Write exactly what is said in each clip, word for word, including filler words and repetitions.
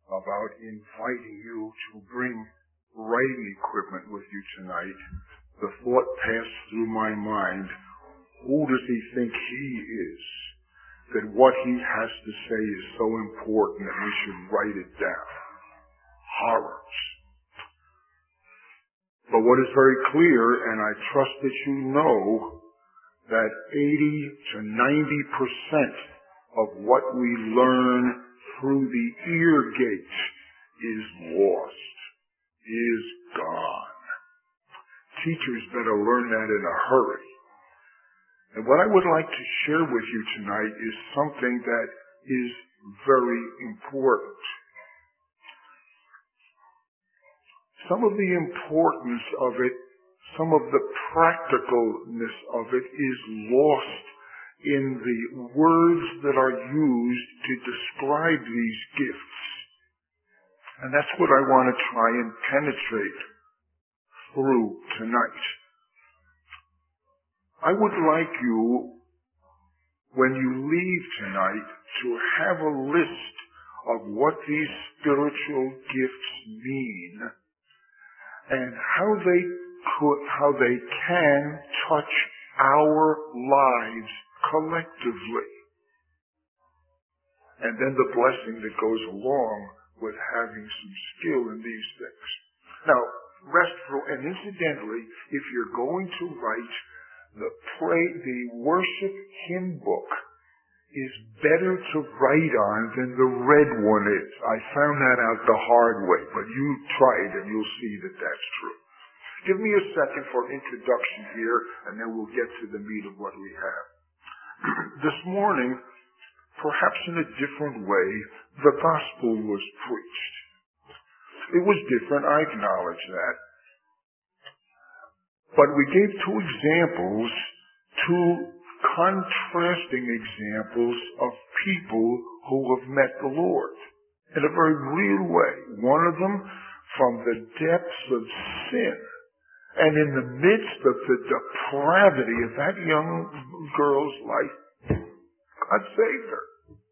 about inviting you to bring writing equipment with you tonight, the thought passed through my mind, who does he think he is, that what he has to say is so important that we should write it down? Horrors. But what is very clear, and I trust that you know, that eighty to ninety percent of what we learn through the ear gate is lost, is gone. Teachers better learn that in a hurry. And what I would like to share with you tonight is something that is very important. Some of the importance of it, some of the practicalness of it is lost in the words that are used to describe these gifts. And that's what I want to try and penetrate through tonight. I would like you, when you leave tonight, to have a list of what these spiritual gifts mean and how they could, how they can touch our lives collectively. And then the blessing that goes along with having some skill in these things. Now, rest for, and incidentally, if you're going to write the pray, the worship hymn book is better to write on than the red one is. I found that out the hard way, but you try it and you'll see that that's true. Give me a second for introduction here, and then we'll get to the meat of what we have. This morning, perhaps in a different way, the gospel was preached. It was different, I acknowledge that. But we gave two examples, two contrasting examples of people who have met the Lord in a very real way. One of them from the depths of sin. And in the midst of the depravity of that young girl's life, God saved her.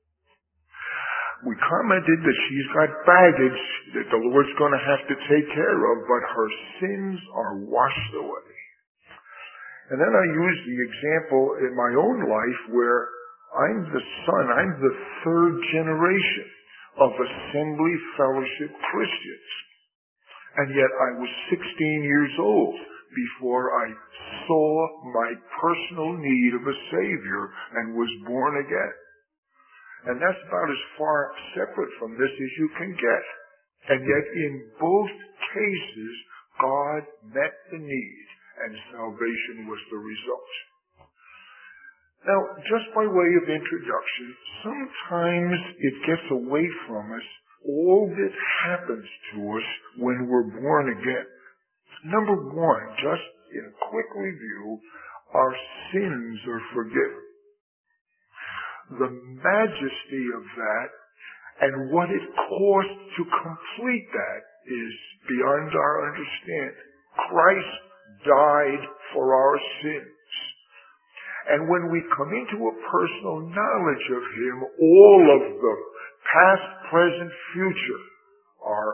We commented that she's got baggage that the Lord's going to have to take care of, but her sins are washed away. And then I used the example in my own life where I'm the son, I'm the third generation of Assembly Fellowship Christians. And yet I was sixteen years old before I saw my personal need of a Savior and was born again. And that's about as far separate from this as you can get. And yet in both cases, God met the need and salvation was the result. Now, just by way of introduction, sometimes it gets away from us all that happens to us when we're born again. Number one, just in a quick review, our sins are forgiven. The majesty of that and what it cost to complete that is beyond our understanding. Christ died for our sins. And when we come into a personal knowledge of Him, all of the past, present, future are,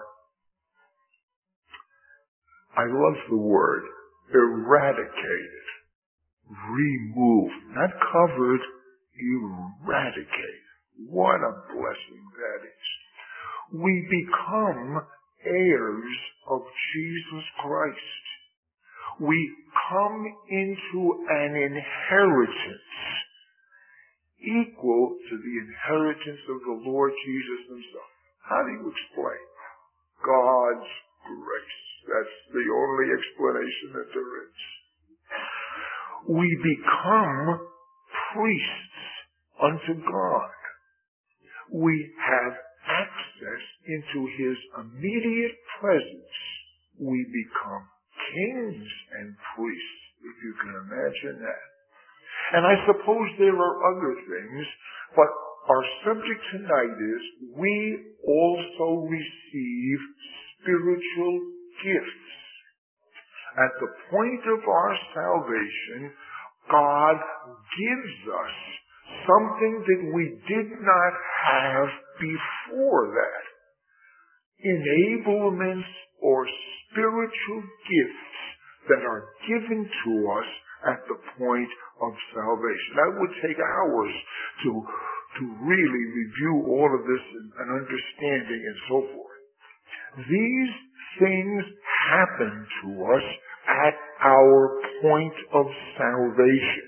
I love the word, eradicated, removed, not covered, eradicated. What a blessing that is. We become heirs of Jesus Christ. We come into an inheritance equal to the inheritance of the Lord Jesus Himself. How do you explain? God's grace. That's the only explanation that there is. We become priests unto God. We have access into His immediate presence. We become kings and priests, if you can imagine that. And I suppose there are other things, but our subject tonight is we also receive spiritual gifts. At the point of our salvation, God gives us something that we did not have before that. enablements or spiritual gifts that are given to us at the point of salvation. That would take hours to, to really review all of this and, and understanding and so forth. These things happen to us at our point of salvation.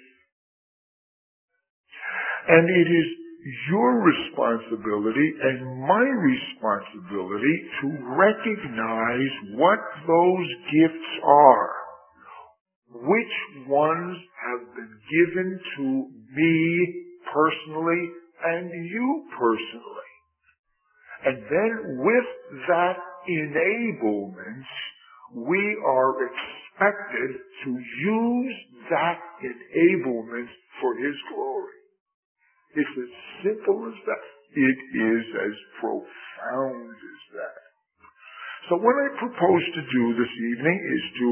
And it is your responsibility and my responsibility to recognize what those gifts are. Which ones have been given to me personally and you personally. And then with that enablement, we are expected to use that enablement for His glory. It's as simple as that. It is as profound as that. So what I propose to do this evening is to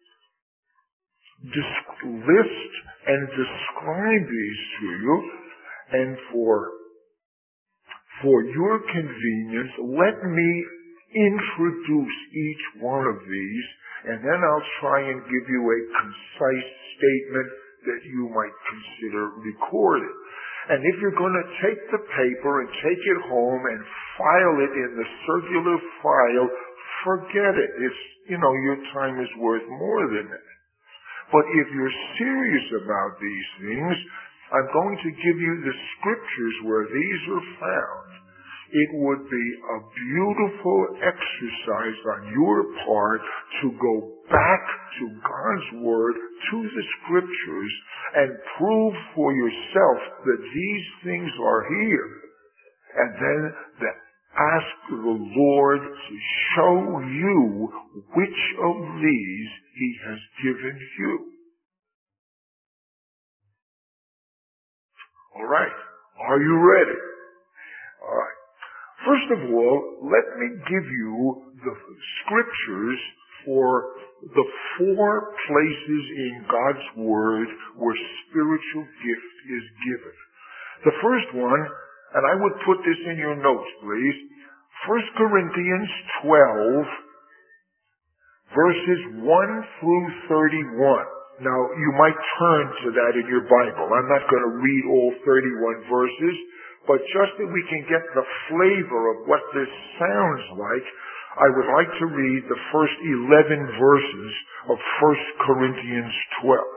list and describe these to you, and for, for your convenience, let me introduce each one of these, and then I'll try and give you a concise statement that you might consider recorded. And if you're going to take the paper and take it home and file it in the circular file, forget it. It's, you know, your time is worth more than that. But if you're serious about these things, I'm going to give you the scriptures where these are found. It would be a beautiful exercise on your part to go back to God's Word, to the scriptures, and prove for yourself that these things are here. And then that ask the Lord to show you which of these He has given you. All right. Are you ready? All right. First of all, let me give you the scriptures for the four places in God's Word where spiritual gift is given. The first one, and I would put this in your notes, please, First Corinthians twelve, verses one through thirty-one. Now, you might turn to that in your Bible. I'm not going to read all thirty-one verses, but just that we can get the flavor of what this sounds like, I would like to read the first eleven verses of First Corinthians twelve.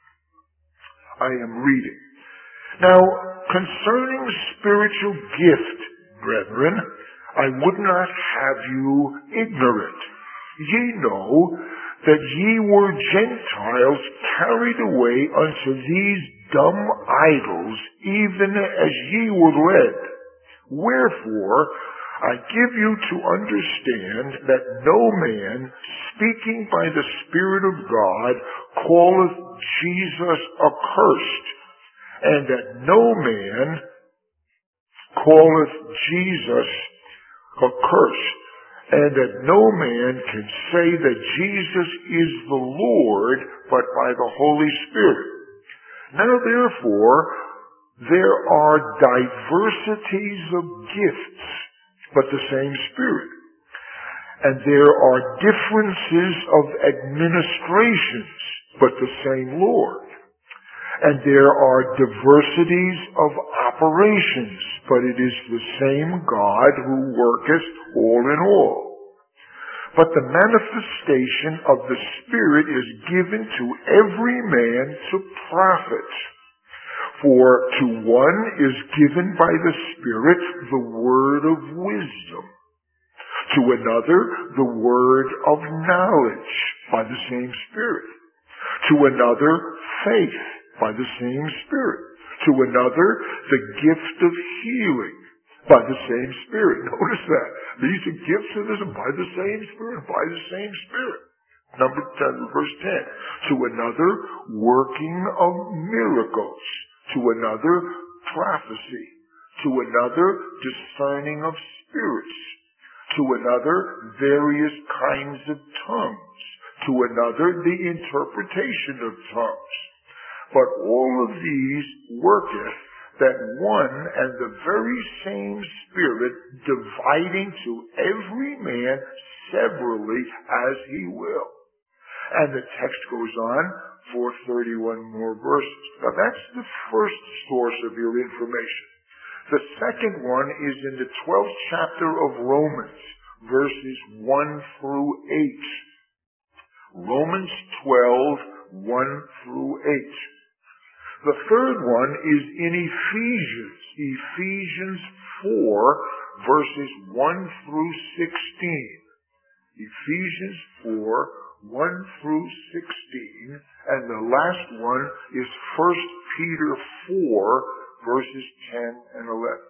I am reading. Now, concerning spiritual gift, brethren, I would not have you ignorant. Ye know that ye were Gentiles carried away unto these dumb idols, even as ye were led. Wherefore, I give you to understand that no man, speaking by the Spirit of God, calleth Jesus accursed, and that no man calleth Jesus accursed, and that no man can say that Jesus is the Lord but by the Holy Spirit. Now therefore, there are diversities of gifts, but the same Spirit. And there are differences of administrations, but the same Lord. And there are diversities of operations, but it is the same God who worketh all in all. But the manifestation of the Spirit is given to every man to profit. For to one is given by the Spirit the word of wisdom, to another the word of knowledge by the same Spirit, to another faith by the same Spirit, to another the gift of healing by the same Spirit. Notice that. These are gifts of this by the same Spirit, by the same Spirit. Number ten, verse ten. To another, working of miracles. To another, prophecy. To another, discerning of spirits. To another, various kinds of tongues. To another, the interpretation of tongues. But all of these worketh that one and the very same Spirit dividing to every man severally as he will. And the text goes on for thirty-one more verses. Now that's the first source of your information. The second one is in the twelfth chapter of Romans, verses one through eight. Romans twelve, one through eight. The third one is in Ephesians, Ephesians four, verses one through sixteen. Ephesians four, one through sixteen. And the last one is First Peter four, verses ten and eleven.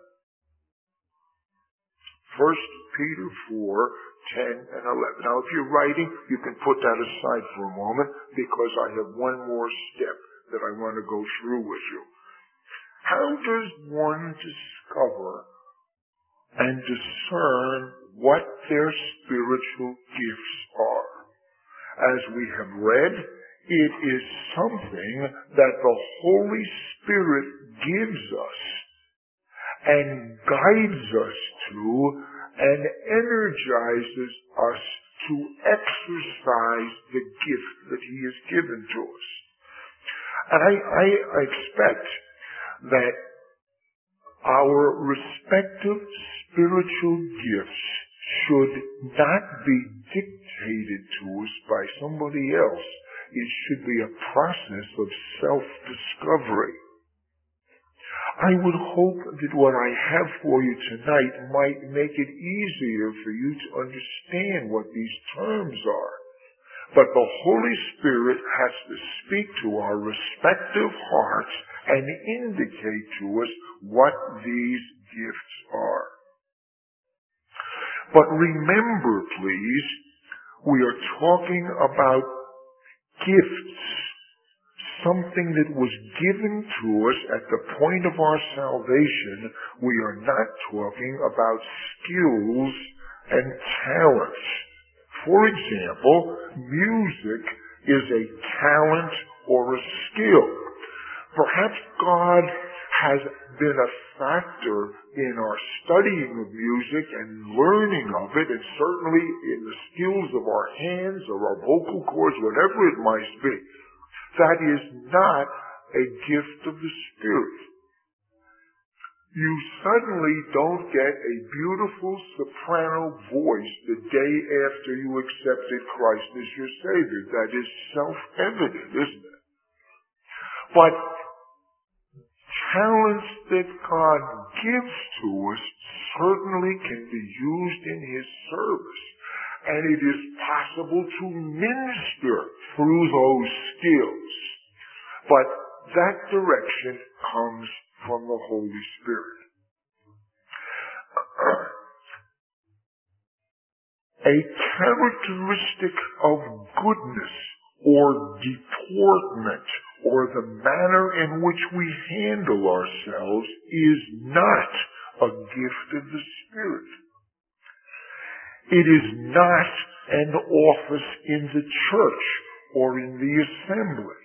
First Peter four, ten and eleven. Now if you're writing, you can put that aside for a moment because I have one more step that I want to go through with you. How does one discover and discern what their spiritual gifts are? As we have read, it is something that the Holy Spirit gives us and guides us to and energizes us to exercise the gift that He has given to us. And I, I expect that our respective spiritual gifts should not be dictated to us by somebody else. It should be a process of self-discovery. I would hope that what I have for you tonight might make it easier for you to understand what these terms are. But the Holy Spirit has to speak to our respective hearts and indicate to us what these gifts are. But remember, please, we are talking about gifts, something that was given to us at the point of our salvation. We are not talking about skills and talents. For example, music is a talent or a skill. Perhaps God has been a factor in our studying of music and learning of it, and certainly in the skills of our hands or our vocal cords, whatever it might be. That is not a gift of the Spirit. You suddenly don't get a beautiful soprano voice the day after you accepted Christ as your Savior. That is self-evident, isn't it? But talents that God gives to us certainly can be used in His service. And it is possible to minister through those skills. But that direction comes from the Holy Spirit. A characteristic of goodness or deportment or the manner in which we handle ourselves is not a gift of the Spirit. It is not an office in the church or in the assembly.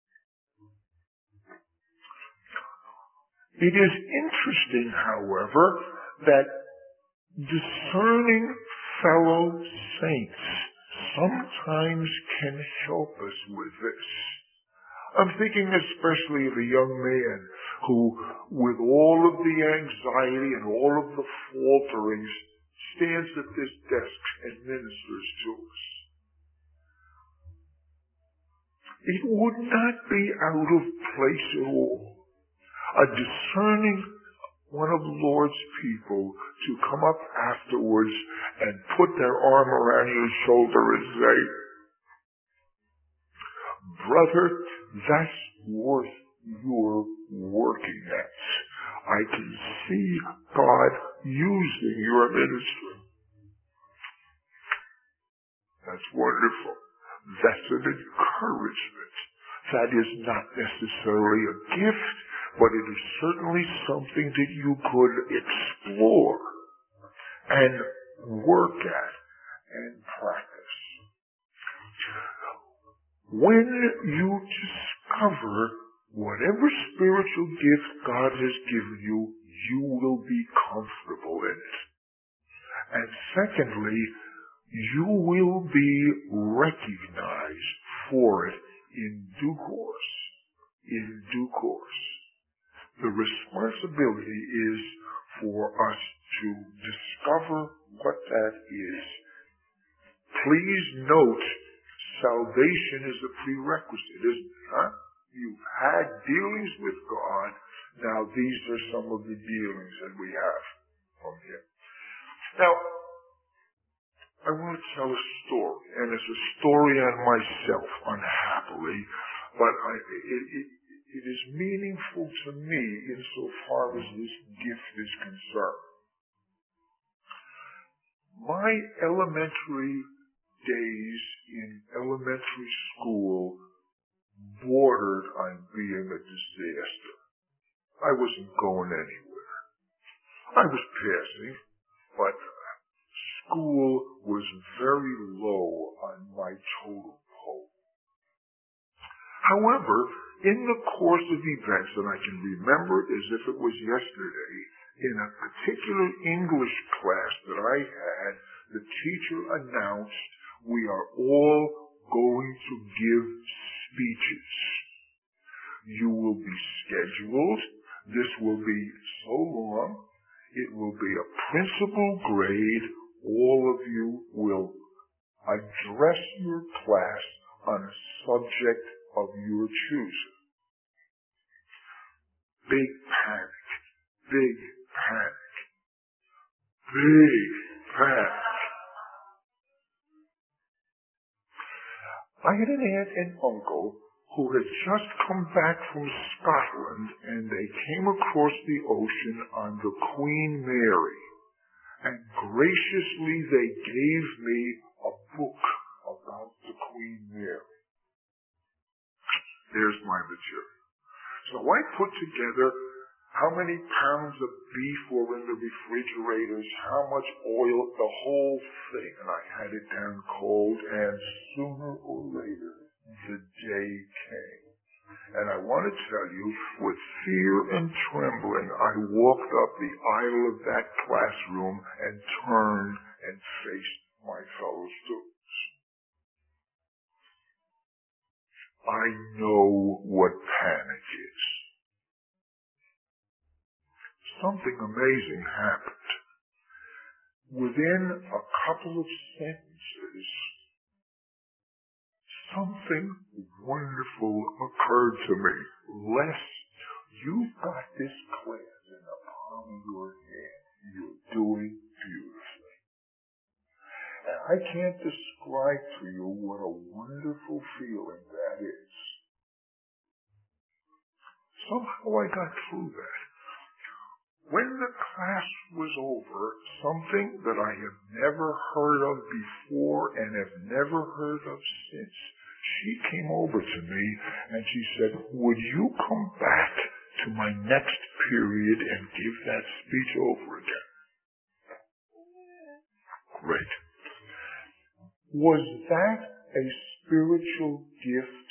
It is interesting, however, that discerning fellow saints sometimes can help us with this. I'm thinking especially of a young man who, with all of the anxiety and all of the falterings, stands at this desk and ministers to us. It would not be out of place at all. A discerning one of the Lord's people to come up afterwards and put their arm around your shoulder and say, "Brother, that's worth your working at. I can see God using your ministry." That's wonderful. That's an encouragement. That is not necessarily a gift, but it is certainly something that you could explore and work at and practice. When you discover whatever spiritual gift God has given you, you will be comfortable in it. And secondly, you will be recognized for it in due course. In due course. The responsibility is for us to discover what that is. Please note, salvation is a prerequisite, isn't it? Huh? You've had dealings with God. Now these are some of the dealings that we have from Him. Now, I want to tell a story, and it's a story on myself, unhappily, but I, it, it, it is meaningful to me insofar as this gift is concerned. My elementary days in elementary school bordered on being a disaster. I wasn't going anywhere. I was passing, but school was very low on my totem pole. However, in the course of events, and I can remember it as if it was yesterday, in a particular English class that I had, the teacher announced, we are all going to give speeches. You will be scheduled. This will be so long. It will be a principal grade. All of you will address your class on a subject of your choosing. Big panic. Big panic. Big panic. I had an aunt and uncle who had just come back from Scotland, and they came across the ocean on the Queen Mary. And graciously they gave me a book about the Queen Mary. There's my material. So I put together how many pounds of beef were in the refrigerators, how much oil, the whole thing. And I had it down cold, and sooner or later, the day came. And I want to tell you, with fear and trembling, I walked up the aisle of that classroom and turned and faced my fellow students. I know what panic is. Something amazing happened. Within a couple of sentences, something wonderful occurred to me. Les, you've got this class in the palm of your hand. You're doing beautifully. And I can't describe to you what a wonderful feeling that is. Somehow I got through that. When the class was over, something that I have never heard of before and have never heard of since, she came over to me and she said, would you come back to my next period and give that speech over again? Great. Was that a spiritual gift?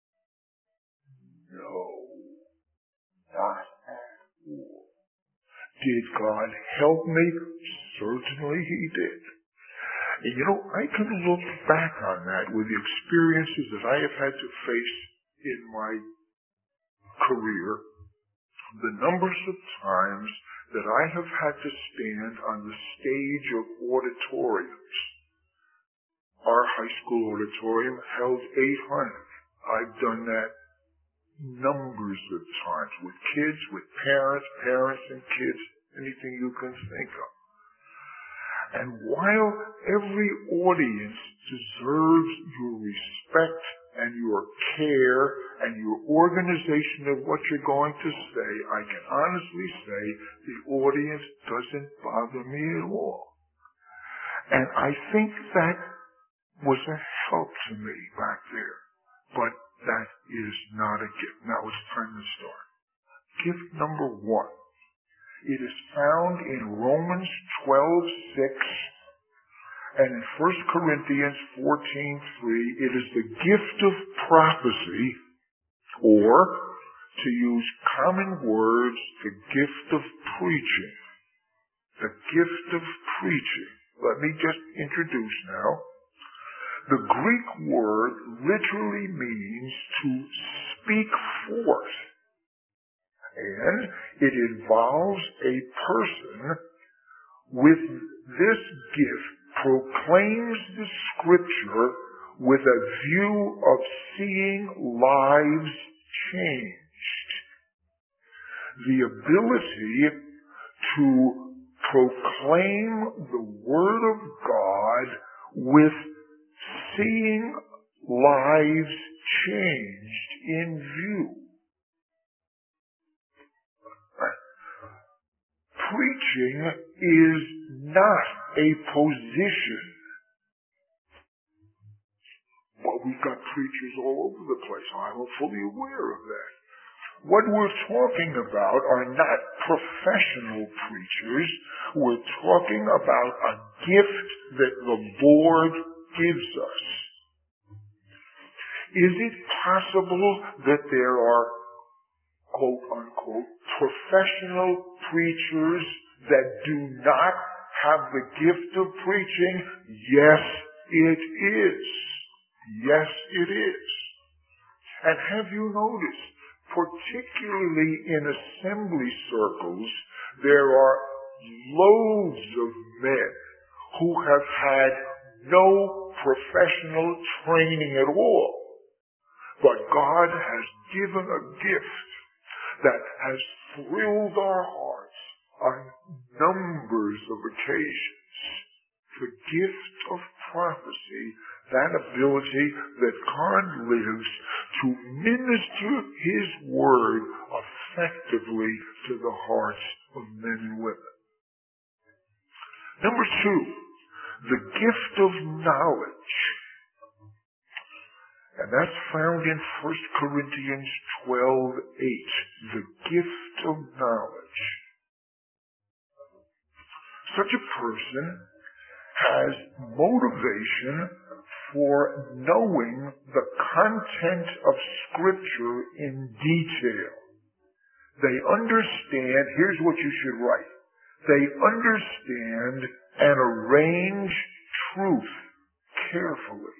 No, not at all. Did God help me? Certainly He did. And you know, I can look back on that with the experiences that I have had to face in my career, the numbers of times that I have had to stand on the stage of auditoriums. Our high school auditorium held eight hundred. I've done that numbers of times with kids, with parents, parents and kids, anything you can think of. And while every audience deserves your respect and your care and your organization of what you're going to say, I can honestly say the audience doesn't bother me at all. And I think that was a help to me back there. But that is not a gift. Now it's time to start. Gift number one. It is found in Romans twelve six and in First Corinthians fourteen three. It is the gift of prophecy, or, to use common words, the gift of preaching. The gift of preaching. let me just introduce now. The Greek word literally means to speak forth. And it involves a person with this gift proclaims the Scripture with a view of seeing lives changed. The ability to proclaim the Word of God with seeing lives changed in view. Preaching is not a position. Well, we've got preachers all over the place. I'm fully aware of that. What we're talking about are not professional preachers. We're talking about a gift that the Lord gives us. Is it possible that there are, quote unquote, professional preachers that do not have the gift of preaching? Yes, it is. Yes, it is. And have you noticed, particularly in assembly circles, there are loads of men who have had no professional training at all. But God has given a gift that has thrilled our hearts on numbers of occasions. The gift of prophecy, that ability that God lives to minister His Word effectively to the hearts of men and women. Number two, the gift of knowledge. And that's found in First Corinthians twelve eight. The gift of knowledge. Such a person has motivation for knowing the content of Scripture in detail. They understand, here's what you should write. They understand and arrange truth carefully.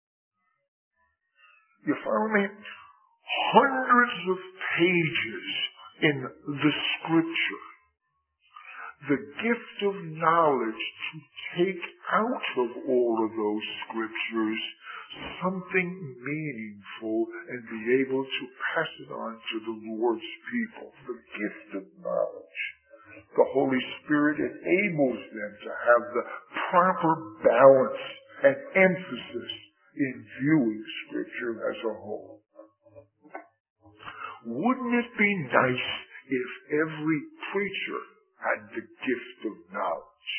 You follow me? Hundreds of pages in the Scripture. The gift of knowledge to take out of all of those Scriptures something meaningful and be able to pass it on to the Lord's people. The gift of knowledge. The Holy Spirit enables them to have the proper balance and emphasis in viewing Scripture as a whole. Wouldn't it be nice if every preacher had the gift of knowledge?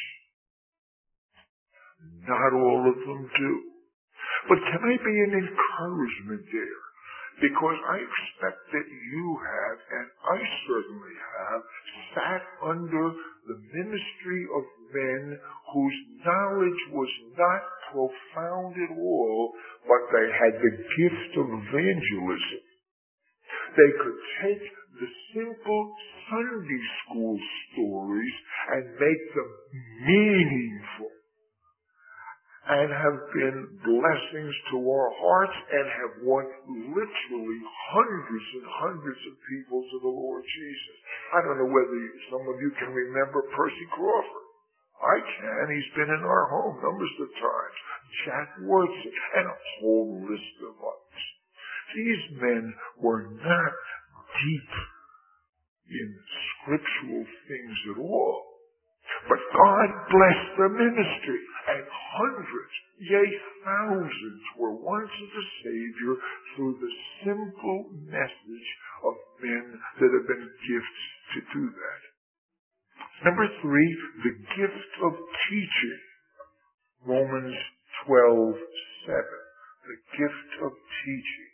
Not all of them do. But can I be an encouragement there? Because I expect that you have, and I certainly have, sat under the ministry of men whose knowledge was not profound at all, but they had the gift of evangelism. They could take the simple Sunday school stories and make them meaningful, and have been blessings to our hearts and have won literally hundreds and hundreds of people to the Lord Jesus. I don't know whether some of you can remember Percy Crawford. I can. He's been in our home numbers of times. Jack Wurzel, and a whole list of others. These men were not deep in scriptural things at all. But God blessed their ministry, and hundreds, yea, thousands were won to the Savior through the simple message of men that have been gifts to do that. Number three, the gift of teaching. Romans twelve seven. The gift of teaching.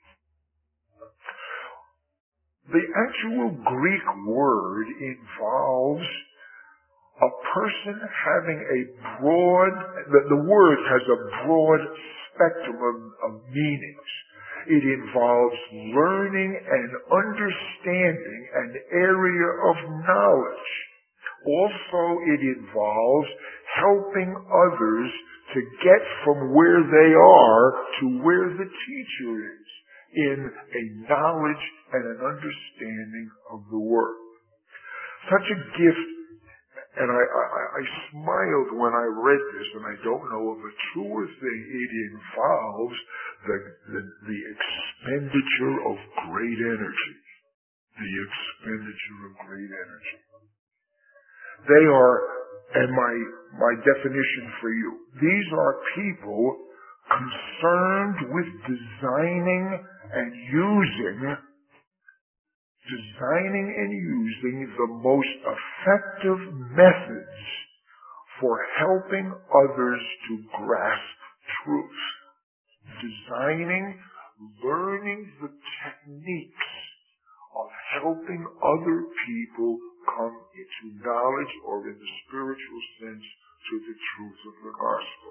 The actual Greek word involves a person having a broad, the, the word has a broad spectrum of, of meanings. It involves learning and understanding an area of knowledge. Also, it involves helping others to get from where they are to where the teacher is in a knowledge and an understanding of the Word. Such a gift, and I, I, I smiled when I read this, and I don't know of a truer thing. It involves the, the, the expenditure of great energy. The expenditure of great energy. They are, and my, my definition for you, these are people concerned with designing and using, designing and using the most effective methods for helping others to grasp truth. Designing, learning the techniques of helping other people come into knowledge, or in the spiritual sense, to the truth of the gospel.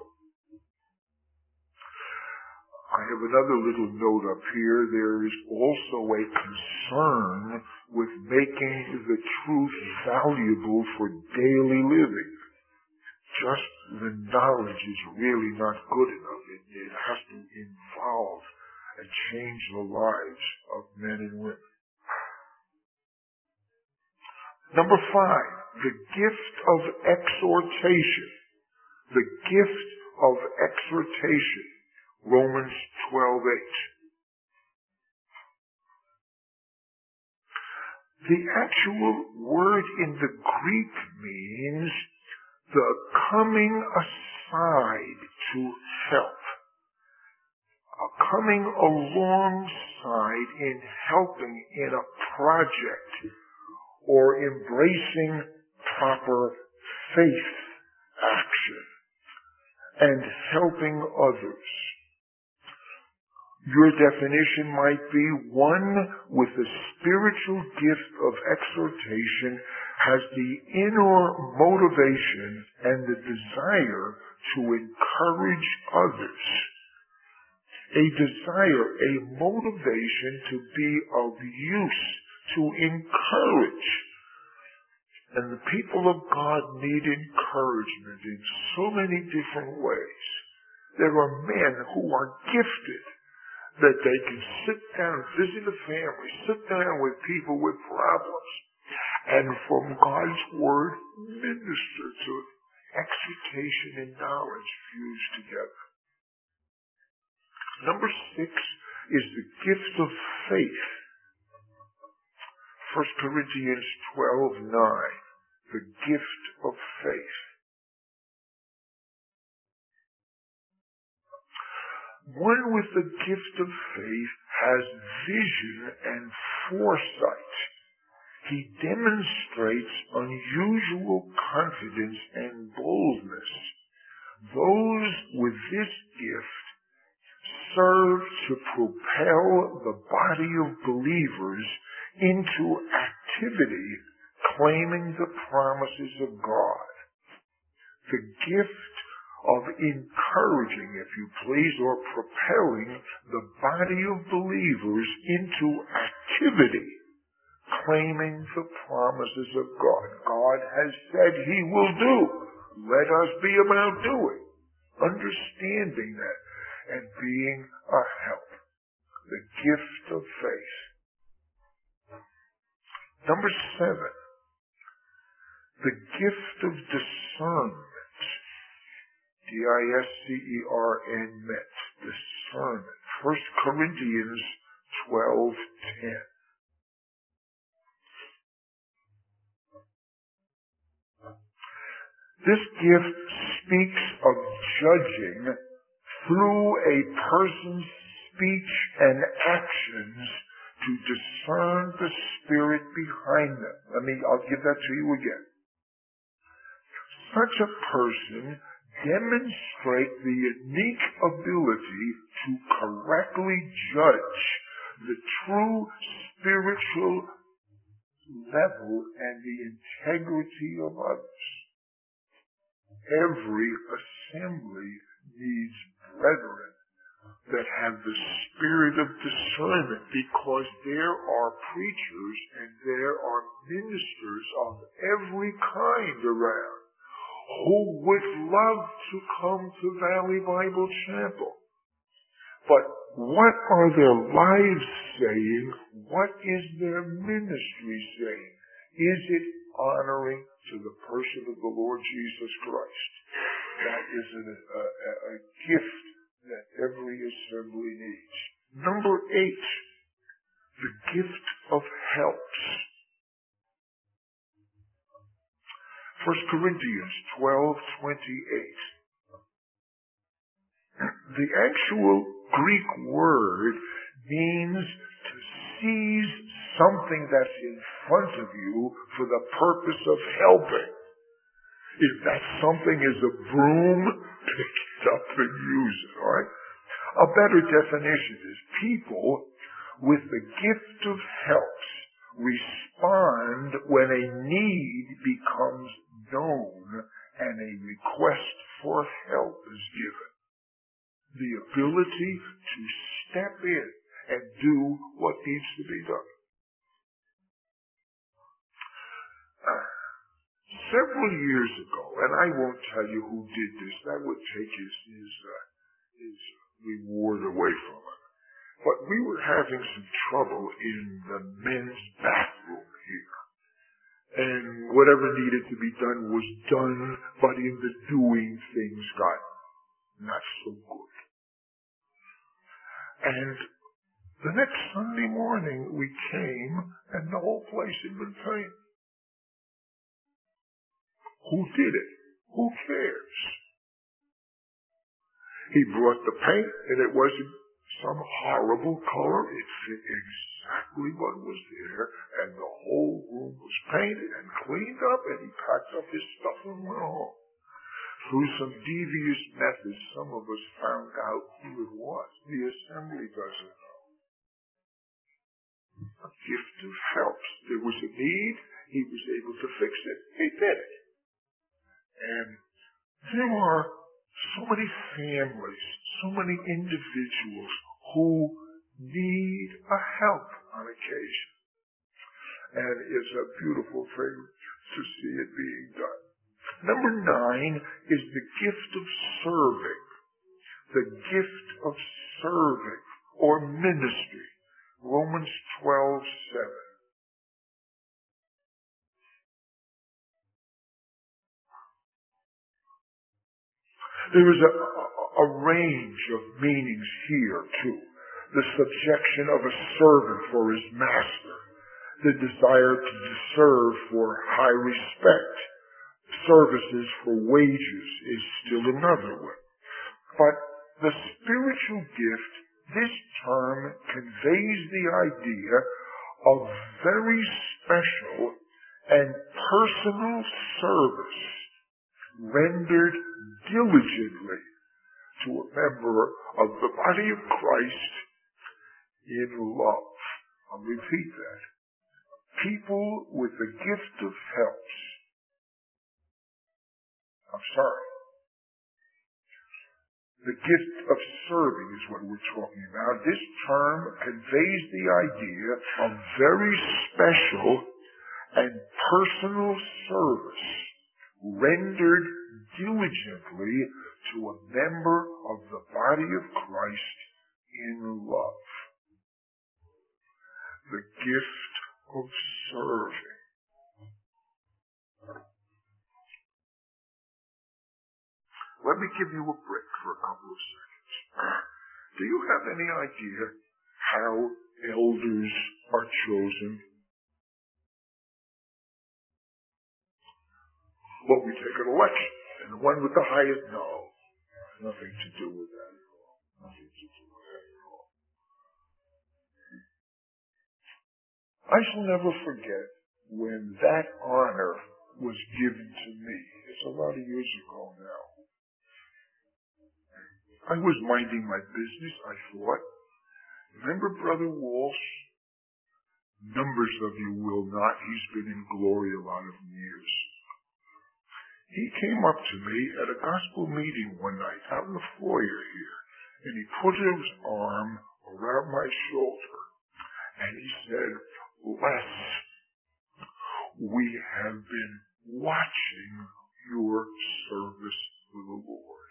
I have another little note up here. There is also a concern with making the truth valuable for daily living. Just the knowledge is really not good enough. It, it has to involve and change the lives of men and women. Number five, the gift of exhortation. The gift of exhortation. Romans twelve eight. The actual word in the Greek means the coming aside to help. A coming alongside in helping in a project or embracing proper faith action and helping others. Your definition might be one with the spiritual gift of exhortation has the inner motivation and the desire to encourage others. A desire, a motivation to be of use, to encourage. And the people of God need encouragement in so many different ways. There are men who are gifted that they can sit down, visit a family, sit down with people with problems, and from God's Word minister to it. Exhortation and knowledge fused together. Number six is the gift of faith. First Corinthians twelve nine, the gift of faith. One with the gift of faith has vision and foresight. He demonstrates unusual confidence and boldness. Those with this gift serve to propel the body of believers into activity, claiming the promises of God. The gift of encouraging, if you please, or propelling the body of believers into activity, claiming the promises of God. God has said He will do. Let us be about doing. Understanding that and being a help. The gift of faith. Number seven, the gift of discernment. D I S C E R N, met, discernment. First Corinthians twelve ten. This gift speaks of judging through a person's speech and actions to discern the spirit behind them. Let me, I'll give that to you again. Such a person demonstrates the unique ability to correctly judge the true spiritual level and the integrity of others. Every assembly needs brethren that have the spirit of discernment, because there are preachers and there are ministers of every kind around who would love to come to Valley Bible Chapel. But what are their lives saying? What is their ministry saying? Is it honoring to the person of the Lord Jesus Christ? That is a, a, a gift that every assembly needs. Number eight, the gift of helps. First Corinthians twelve twenty-eight. The actual Greek word means to seize something that's in front of you for the purpose of helping. If that something is a broom, pick it up and use it, all right? A better definition is people with the gift of helps respond when a need becomes known and a request for help is given. The ability to step in and do what needs to be done. Uh, several years ago, and I won't tell you who did this, that would take his, his, uh, his reward away from him. But we were having some trouble in the men's bathroom here. And whatever needed to be done was done, but in the doing things got not so good. And the next Sunday morning we came and the whole place had been painted. Who did it? Who cares? He brought the paint and it wasn't some horrible color. It fit exactly what was there, and the whole room was painted and cleaned up, and he packed up his stuff and went home. Through some devious methods, some of us found out who it was. The assembly doesn't know. A gift of helps. There was a need. He was able to fix it. He did it. And there are so many families, so many individuals who need a help on occasion. And it's a beautiful thing to see it being done. Number nine is the gift of serving. The gift of serving or ministry. Romans twelve seven. There is a, a, a range of meanings here too. The subjection of a servant for his master. The desire to serve for high respect. Services for wages is still another one. But the spiritual gift, this term conveys the idea of very special and personal service rendered diligently to a member of the body of Christ in love. I'll repeat that. People with the gift of helps. I'm sorry. The gift of serving is what we're talking about. This term conveys the idea of very special and personal service rendered diligently to a member of the body of Christ in love. The gift of serving. Let me give you a break for a couple of seconds. Do you have any idea how elders are chosen? Well, we take an election, and the one with the highest, no, nothing to do with that at all. Nothing to do with that at all. I shall never forget when that honor was given to me. It's a lot of years ago now. I was minding my business, I thought. Remember Brother Walsh? Numbers of you will not. He's been in glory a lot of years. He came up to me at a gospel meeting one night out in the foyer here, and he put his arm around my shoulder, and he said, Les, we have been watching your service for the Lord.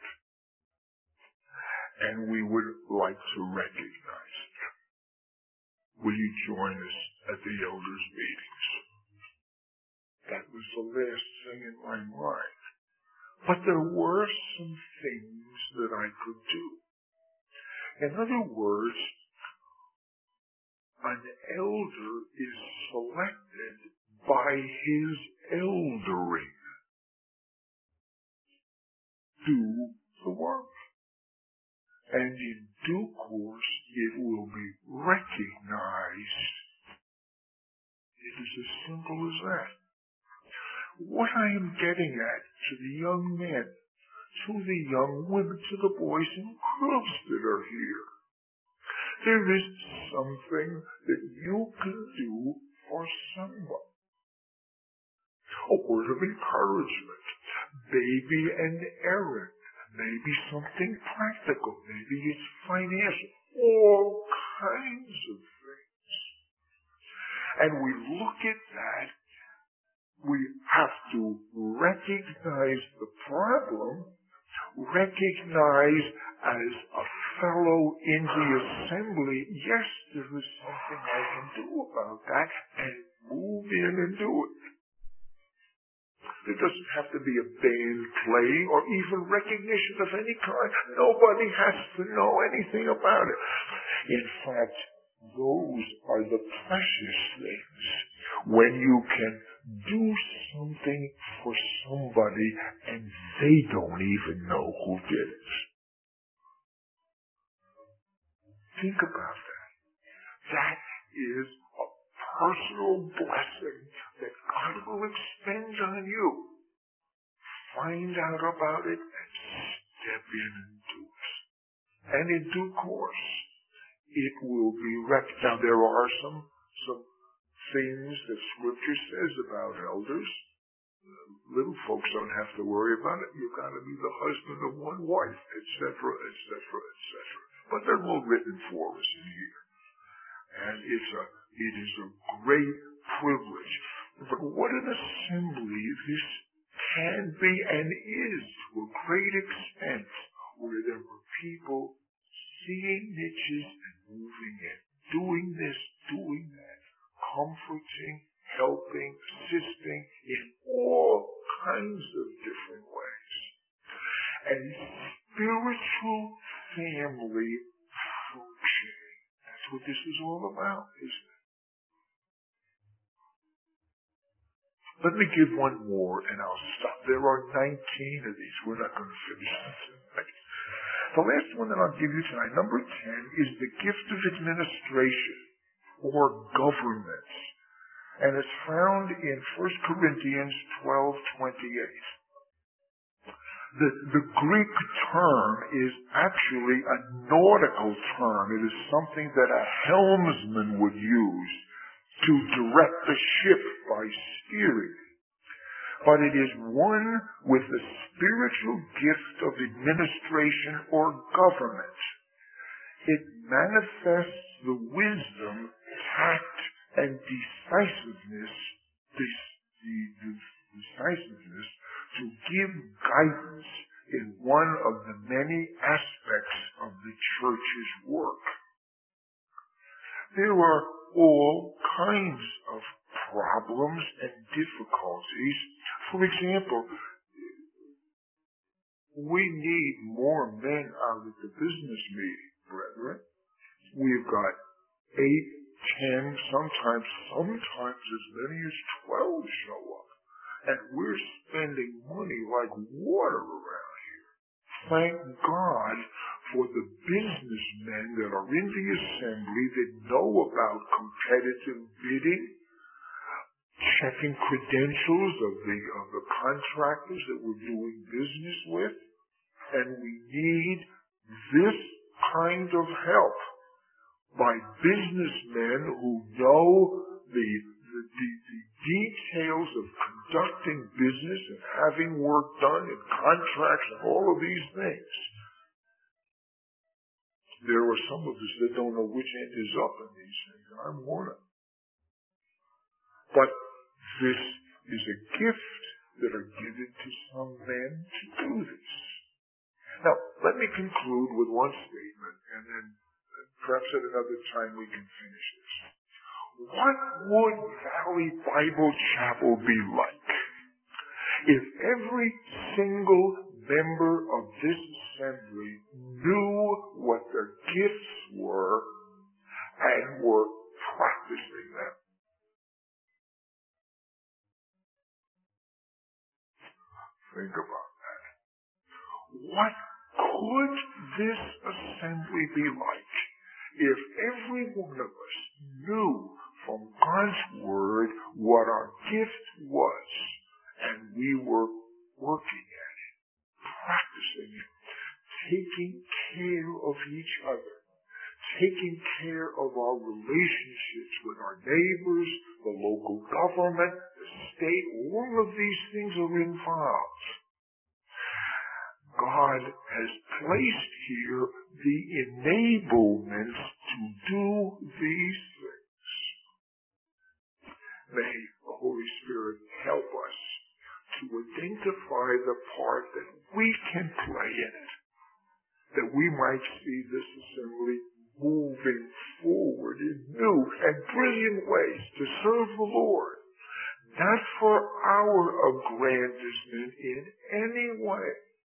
And we would like to recognize it. Will you join us at the elders' meetings? That was the last thing in my mind. But there were some things that I could do. In other words, an elder is selected by his eldering. Do the work. And in due course, it will be recognized. It is as simple as that. What I am getting at to the young men, to the young women, to the boys and girls that are here, there is something that you can do for someone. A word of encouragement, maybe an errand, maybe something practical, maybe it's financial, all kinds of things. And we look at that, we have to recognize the problem, recognize as a fellow in the assembly, yes, there is something I can do about that, and move in and do it. There doesn't have to be a band playing or even recognition of any kind. Nobody has to know anything about it. In fact, those are the precious things when you can do something for somebody and they don't even know who did it. Think about that. That is a personal blessing that God will expend on you. Find out about it and step in and do it. And in due course, it will be rec- Now there are some, some things that Scripture says about elders. Little folks don't have to worry about it. You've got to be the husband of one wife, et cetera, et cetera, et cetera. But they're all written for us in here. And it's a, it is a great privilege. But what an assembly this can be and is to a great extent, where there were people seeing niches and moving in, doing this, doing that, comforting, helping, assisting in all kinds of different ways. And spiritual family functioning. That's what this is all about, isn't it? Let me give one more and I'll stop. There are nineteen of these. We're not going to finish them tonight. The last one that I'll give you tonight, number ten, is the gift of administration or government. And it's found in First Corinthians twelve twenty-eight. The, the Greek term is actually a nautical term. It is something that a helmsman would use to direct the ship by steering. But it is one with the spiritual gift of administration or government. It manifests the wisdom, tact, and decisiveness, this, the, the decisiveness to give guidance in one of the many aspects of the church's work. There are all kinds of problems and difficulties. For example, we need more men out at the business meeting, brethren. We've got eight, ten, sometimes, sometimes as many as twelve show up. And we're spending money like water around here. Thank God for the businessmen that are in the assembly that know about competitive bidding, checking credentials of the, of the contractors that we're doing business with. And we need this kind of help by businessmen who know the, the, the, the details of conducting business and having work done and contracts and all of these things. There are some of us that don't know which end is up in these things. I'm one of them. But this is a gift that are given to some men to do this. Now, let me conclude with one statement, and then perhaps at another time we can finish this. What would Valley Bible Chapel be like if every single member of this assembly knew what their gifts were and were practicing them? Think about that. What could this assembly be like if every one of us knew from God's Word what our gift was and we were working at it, practicing it, taking care of each other, taking care of our relationships with our neighbors, the local government, the state? All of these things are involved. God has placed here the enablements to do these things. May the Holy Spirit help us to identify the part that we can play in it, that we might see this assembly moving forward in new and brilliant ways to serve the Lord, not for our aggrandizement in any way.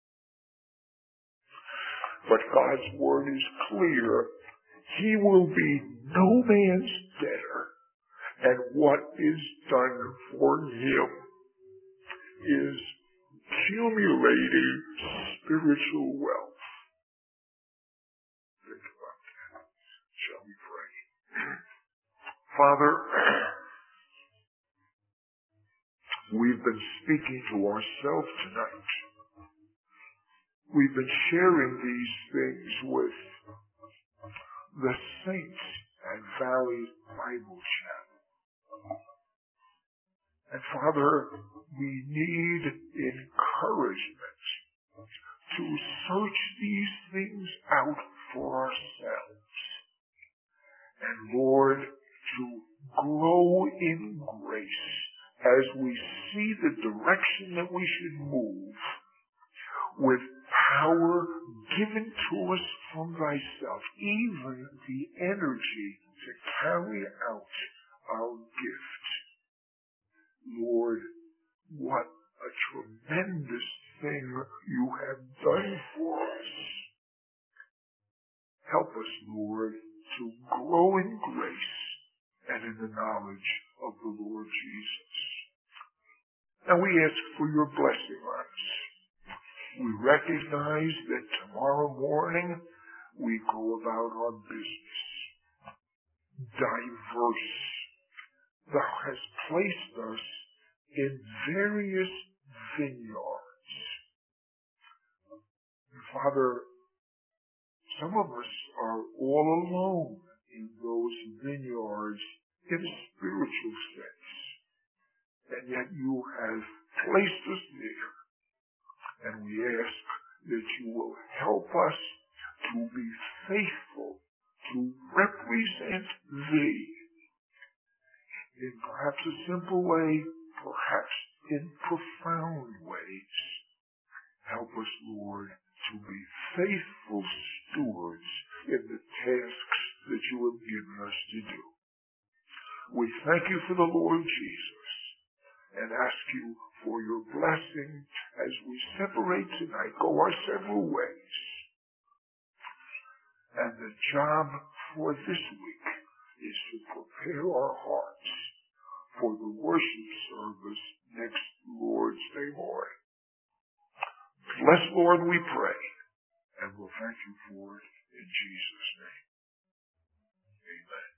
But God's Word is clear. He will be no man's debtor, and what is done for him is accumulating spiritual wealth. Think about that. Shall we pray? Father, we've been speaking to ourselves tonight. We've been sharing these things with the saints at Valley Bible Chapel. And Father, we need encouragement to search these things out for ourselves. And Lord, to grow in grace as we see the direction that we should move with power given to us from thyself, even the energy to carry out our gift. Lord, what a tremendous thing you have done for us. Help us, Lord, to grow in grace and in the knowledge of the Lord Jesus. And we ask for your blessing on us. We recognize that tomorrow morning we go about our business. Diverse. Thou hast placed us in various vineyards. And Father, some of us are all alone in those vineyards in a spiritual sense. And yet you have placed us there. And we ask that you will help us to be faithful, to represent thee in perhaps a simple way, perhaps in profound ways. Help us, Lord, to be faithful stewards in the tasks that you have given us to do. We thank you for the Lord Jesus and ask you for your blessing as we separate tonight, go our several ways. And the job for this week is to prepare our hearts for the worship service next Lord's Day morning. Bless, Lord, we pray, and we'll thank you for it in Jesus' name. Amen.